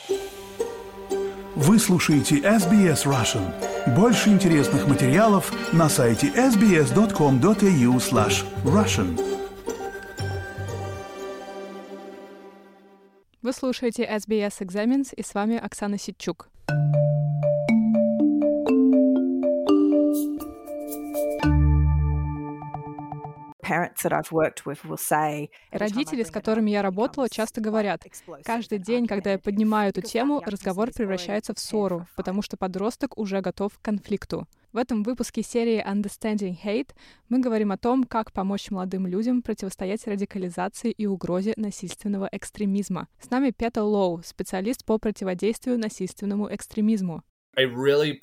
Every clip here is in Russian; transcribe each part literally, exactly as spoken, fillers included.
Вы слушаете эс би эс Russian. Больше интересных материалов на сайте эс би эс точка ком точка эй ю слэш Russian. Вы слушаете эс би эс Examines, и с вами Оксана Ситчук. Родители, с которыми я работала, часто говорят: каждый день, когда я поднимаю эту тему, разговор превращается в ссору, потому что подросток уже готов к конфликту. В этом выпуске серии Understanding Hate мы говорим о том, как помочь молодым людям противостоять радикализации и угрозе насильственного экстремизма. С нами Петер Лоу, специалист по противодействию насильственному экстремизму. Really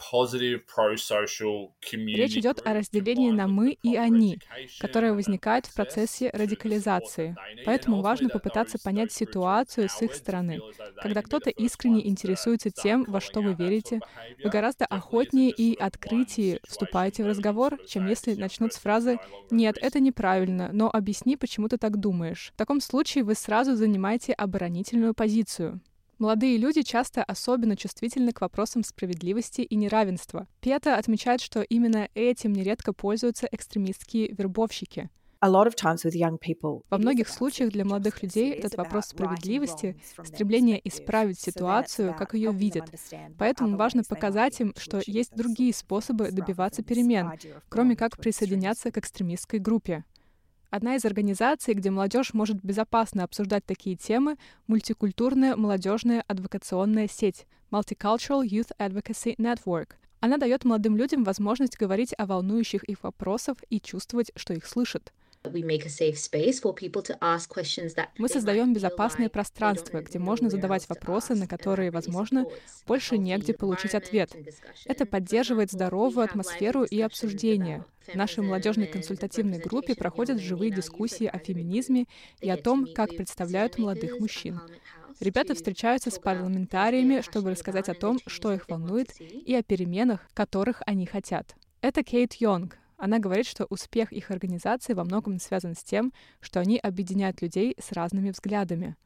Речь идет о разделении на «мы» и «они», которое возникает в процессе радикализации. Поэтому важно попытаться понять ситуацию с их стороны. Когда кто-то искренне интересуется тем, во что вы верите, вы гораздо охотнее и открытее вступаете в разговор, чем если начнут с фразы «Нет, это неправильно, но объясни, почему ты так думаешь». В таком случае вы сразу занимаете оборонительную позицию. Молодые люди часто особенно чувствительны к вопросам справедливости и неравенства. Пета отмечает, что именно этим нередко пользуются экстремистские вербовщики. Во многих случаях для молодых людей этот вопрос справедливости, стремление исправить ситуацию, как ее видят. Поэтому важно показать им, что есть другие способы добиваться перемен, кроме как присоединяться к экстремистской группе. Одна из организаций, где молодежь может безопасно обсуждать такие темы, мультикультурная молодежная адвокационная сеть Multicultural Youth Advocacy Network. Она дает молодым людям возможность говорить о волнующих их вопросах и чувствовать, что их слышат. Мы создаем безопасное пространство, где можно задавать вопросы, на которые, возможно, больше негде получить ответ. Это поддерживает здоровую атмосферу и обсуждения. В нашей молодежной консультативной группе проходят живые дискуссии о феминизме и о том, как представляют молодых мужчин. Ребята встречаются с парламентариями, чтобы рассказать о том, что их волнует, и о переменах, которых они хотят. Это Кейт Йонг. Она говорит, что успех их организации во многом связан с тем, что они объединяют людей с разными взглядами.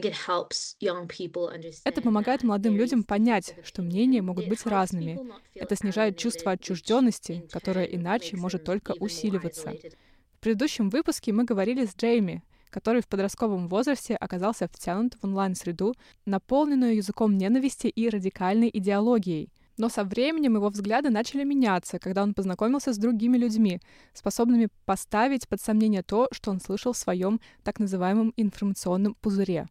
Это помогает молодым людям понять, что мнения могут быть разными. Это снижает чувство отчужденности, которое иначе может только усиливаться. В предыдущем выпуске мы говорили с Джейми, который в подростковом возрасте оказался втянут в онлайн-среду, наполненную языком ненависти и радикальной идеологией. Но со временем его взгляды начали меняться, когда он познакомился с другими людьми, способными поставить под сомнение то, что он слышал в своем так называемом информационном пузыре.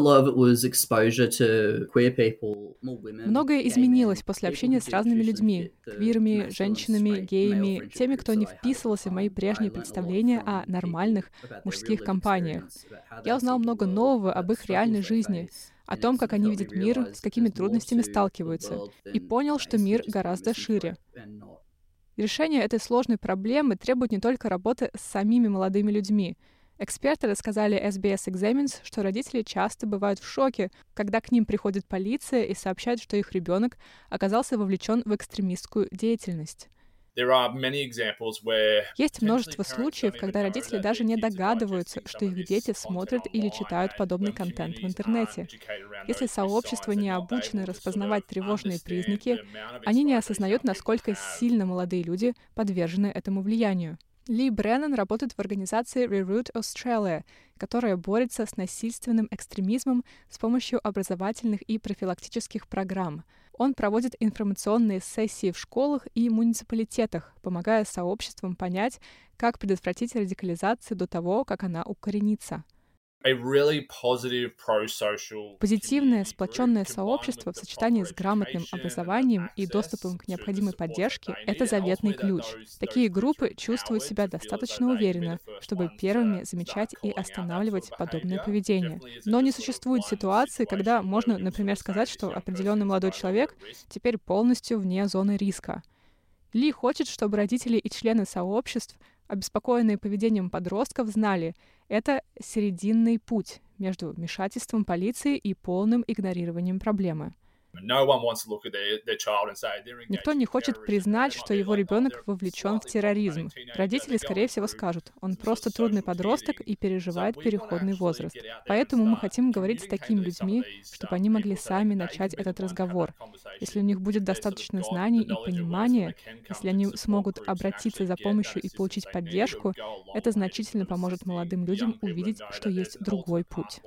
Многое изменилось после общения с разными людьми — квирами, женщинами, геями, теми, кто не вписывался в мои прежние представления о нормальных мужских компаниях. Я узнал много нового об их реальной жизни, о том, как они видят мир, с какими трудностями сталкиваются, и понял, что мир гораздо шире. Решение этой сложной проблемы требует не только работы с самими молодыми людьми. Эксперты рассказали эс би эс Examines, что родители часто бывают в шоке, когда к ним приходит полиция и сообщает, что их ребенок оказался вовлечен в экстремистскую деятельность. Есть множество случаев, когда родители даже не догадываются, что их дети смотрят или читают подобный контент в интернете. Если сообщество не обучено распознавать тревожные признаки, они не осознают, насколько сильно молодые люди подвержены этому влиянию. Ли Бреннан работает в организации Reroute Australia, которая борется с насильственным экстремизмом с помощью образовательных и профилактических программ. Он проводит информационные сессии в школах и муниципалитетах, помогая сообществам понять, как предотвратить радикализацию до того, как она укоренится. Позитивное, сплоченное сообщество в сочетании с грамотным образованием и доступом к необходимой поддержке — это заветный ключ. Такие группы чувствуют себя достаточно уверенно, чтобы первыми замечать и останавливать подобное поведение. Но не существует ситуации, когда можно, например, сказать, что определенный молодой человек теперь полностью вне зоны риска. Ли хочет, чтобы родители и члены сообществ, обеспокоенные поведением подростков, знали — это серединный путь между вмешательством полиции и полным игнорированием проблемы. Никто не хочет признать, что его ребенок вовлечен в терроризм. Родители, скорее всего, скажут, он просто трудный подросток и переживает переходный возраст. Поэтому мы хотим говорить с такими людьми, чтобы они могли сами начать этот разговор. Если у них будет достаточно знаний и понимания, если они смогут обратиться за помощью и получить поддержку, это значительно поможет молодым людям увидеть, что есть другой путь.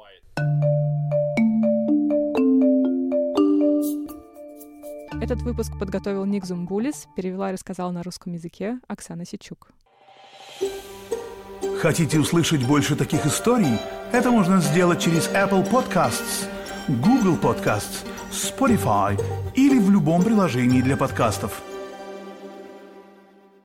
Этот выпуск подготовил Ник Зумбулис, перевела и рассказала на русском языке Оксана Сичук. Хотите услышать больше таких историй? Это можно сделать через Apple Podcasts, Google Podcasts, Spotify или в любом приложении для подкастов.